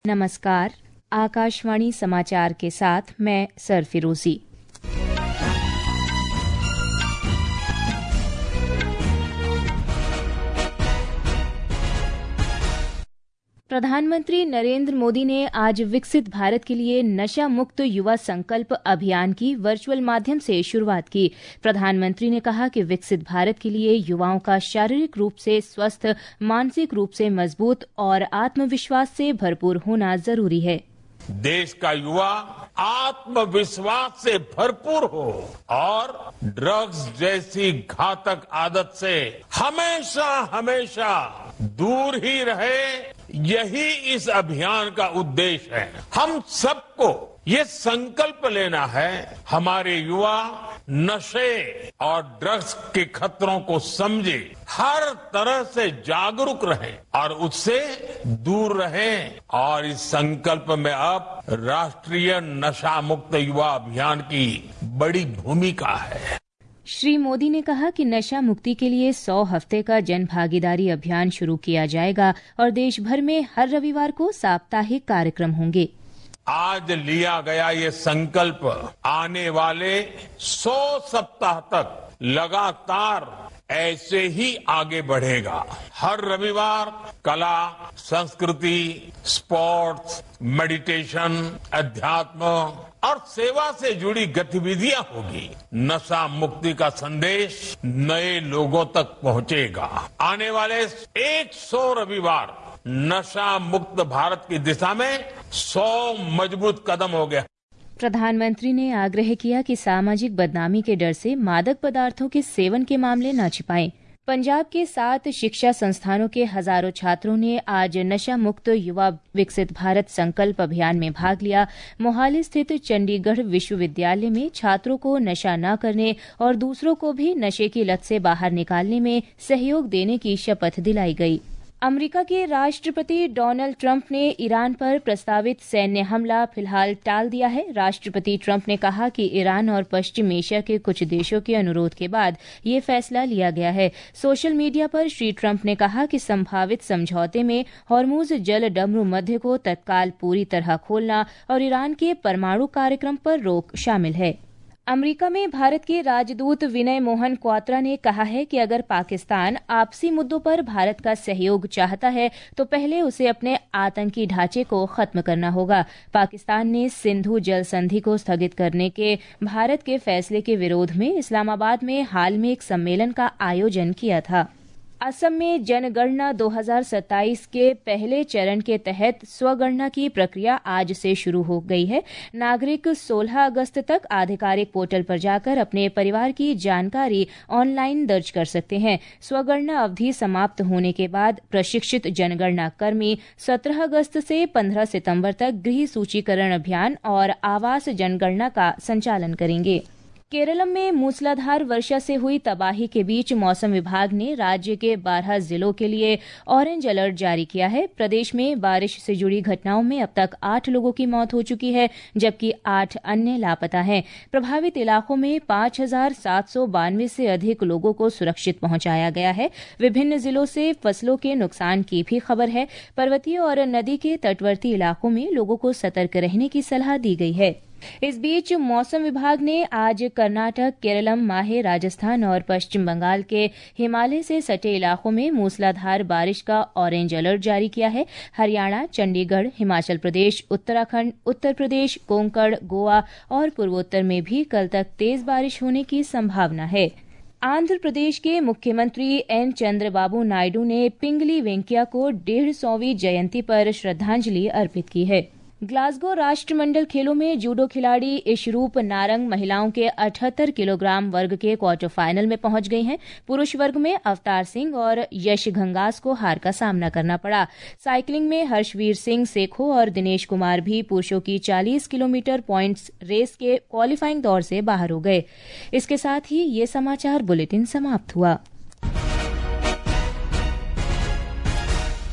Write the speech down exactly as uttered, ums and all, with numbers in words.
नमस्कार, आकाशवाणी समाचार के साथ मैं सरफिरोजी। प्रधानमंत्री नरेंद्र मोदी ने आज विकसित भारत के लिए नशा मुक्त युवा संकल्प अभियान की वर्चुअल माध्यम से शुरुआत की। प्रधानमंत्री ने कहा कि विकसित भारत के लिए युवाओं का शारीरिक रूप से स्वस्थ, मानसिक रूप से मजबूत और आत्मविश्वास से भरपूर होना जरूरी है। देश का युवा आत्मविश्वास से भरपूर हो और ड्रग्स जैसी घातक आदत से हमेशा हमेशा दूर ही रहे, यही इस अभियान का उद्देश्य है। हम सबको ये संकल्प लेना है, हमारे युवा नशे और ड्रग्स के खतरों को समझे, हर तरह से जागरूक रहे और उससे दूर रहे। और इस संकल्प में अब राष्ट्रीय नशा मुक्त युवा अभियान की बड़ी भूमिका है। श्री मोदी ने कहा कि नशा मुक्ति के लिए सौ हफ्ते का जन भागीदारी अभियान शुरू किया जाएगा और देश भर में हर रविवार को साप्ताहिक कार्यक्रम होंगे। आज लिया गया ये संकल्प आने वाले सौ सप्ताह तक लगातार ऐसे ही आगे बढ़ेगा। हर रविवार कला, संस्कृति, स्पोर्ट्स, मेडिटेशन, अध्यात्म और सेवा से जुड़ी गतिविधियां होगी। नशा मुक्ति का संदेश नए लोगों तक पहुंचेगा। आने वाले सौ रविवार नशा मुक्त भारत की दिशा में सौ मजबूत कदम हो गया। प्रधानमंत्री ने आग्रह किया कि सामाजिक बदनामी के डर से मादक पदार्थों के सेवन के मामले न छिपाएं। पंजाब के सात शिक्षा संस्थानों के हजारों छात्रों ने आज नशा मुक्त युवा विकसित भारत संकल्प अभियान में भाग लिया। मोहाली स्थित चंडीगढ़ विश्वविद्यालय में छात्रों को नशा न करने और दूसरों को भी नशे की लत से बाहर निकालने में सहयोग देने की शपथ दिलाई गई। अमेरिका के राष्ट्रपति डोनाल्ड ट्रंप ने ईरान पर प्रस्तावित सैन्य हमला फिलहाल टाल दिया है। राष्ट्रपति ट्रंप ने कहा कि ईरान और पश्चिम एशिया के कुछ देशों के अनुरोध के बाद ये फैसला लिया गया है। सोशल मीडिया पर श्री ट्रंप ने कहा कि संभावित समझौते में हॉर्मुज जल डमरू मध्य को तत्काल पूरी तरह खोलना और ईरान के परमाणु कार्यक्रम पर रोक शामिल है। अमेरिका में भारत के राजदूत विनय मोहन क्वात्रा ने कहा है कि अगर पाकिस्तान आपसी मुद्दों पर भारत का सहयोग चाहता है तो पहले उसे अपने आतंकी ढांचे को खत्म करना होगा। पाकिस्तान ने सिंधु जल संधि को स्थगित करने के भारत के फैसले के विरोध में इस्लामाबाद में हाल में एक सम्मेलन का आयोजन किया था। असम में जनगणना दो हज़ार सत्ताईस के पहले चरण के तहत स्वगणना की प्रक्रिया आज से शुरू हो गई है। नागरिक सोलह अगस्त तक आधिकारिक पोर्टल पर जाकर अपने परिवार की जानकारी ऑनलाइन दर्ज कर सकते हैं। स्वगणना अवधि समाप्त होने के बाद प्रशिक्षित जनगणना कर्मी सत्रह अगस्त से पंद्रह सितंबर तक गृह सूचीकरण अभियान और आवास जनगणना का संचालन करेंगे। केरलम में मूसलाधार वर्षा से हुई तबाही के बीच मौसम विभाग ने राज्य के बारह जिलों के लिए ऑरेंज अलर्ट जारी किया है। प्रदेश में बारिश से जुड़ी घटनाओं में अब तक आठ लोगों की मौत हो चुकी है, जबकि आठ अन्य लापता हैं। प्रभावित इलाकों में पांच हजार सात सौ बानवे से अधिक लोगों को सुरक्षित पहुंचाया गया है। विभिन्न जिलों से फसलों के नुकसान की भी खबर है। पर्वतीय और नदी के तटवर्ती इलाकों में लोगों को सतर्क रहने की सलाह दी गई है। इस बीच मौसम विभाग ने आज कर्नाटक, केरलम, माहे, राजस्थान और पश्चिम बंगाल के हिमालय से सटे इलाकों में मूसलाधार बारिश का ऑरेंज अलर्ट जारी किया है। हरियाणा, चंडीगढ़, हिमाचल प्रदेश, उत्तराखंड, उत्तर प्रदेश, कोंकण, गोवा और पूर्वोत्तर में भी कल तक तेज बारिश होने की संभावना है। आंध्र प्रदेश के मुख्यमंत्री एन चंद्रबाबू नायडू ने पिंगली वेंकैया को डेढ़ सौवीं जयंती पर श्रद्धांजलि अर्पित की है। ग्लासगो राष्ट्रमंडल खेलों में जूडो खिलाड़ी इशरूप नारंग महिलाओं के अठहत्तर किलोग्राम वर्ग के क्वार्टर फाइनल में पहुंच गई हैं। पुरुष वर्ग में अवतार सिंह और यश घंगास को हार का सामना करना पड़ा। साइकिलिंग में हर्षवीर सिंह सेखो और दिनेश कुमार भी पुरुषों की चालीस किलोमीटर पॉइंट्स रेस के क्वालिफाइंग दौर से बाहर हो गए। इसके साथ ही ये समाचार बुलेटिन समाप्त हुआ।